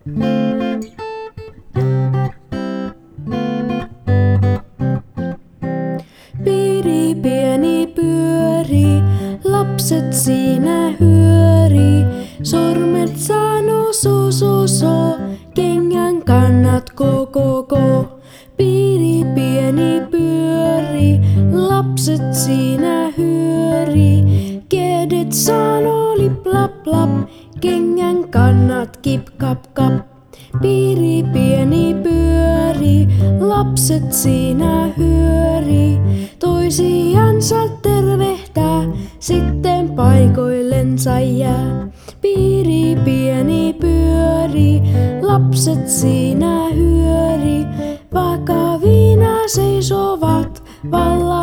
Piiri pieni pyöri, lapset siinä hyöri. Sormet sano so, kengän kannat ko. Piiri pieni pyöri, lapset siinä hyöri. Kädet sano lip lap, kengän kannat kip kap. Piiri pieni pyöri, lapset siinä hyöri. Toisiansa tervehtää, sitten paikoillensa jää. Piiri pieni pyöri, lapset siinä hyöri. Vakavina seisovat vallan.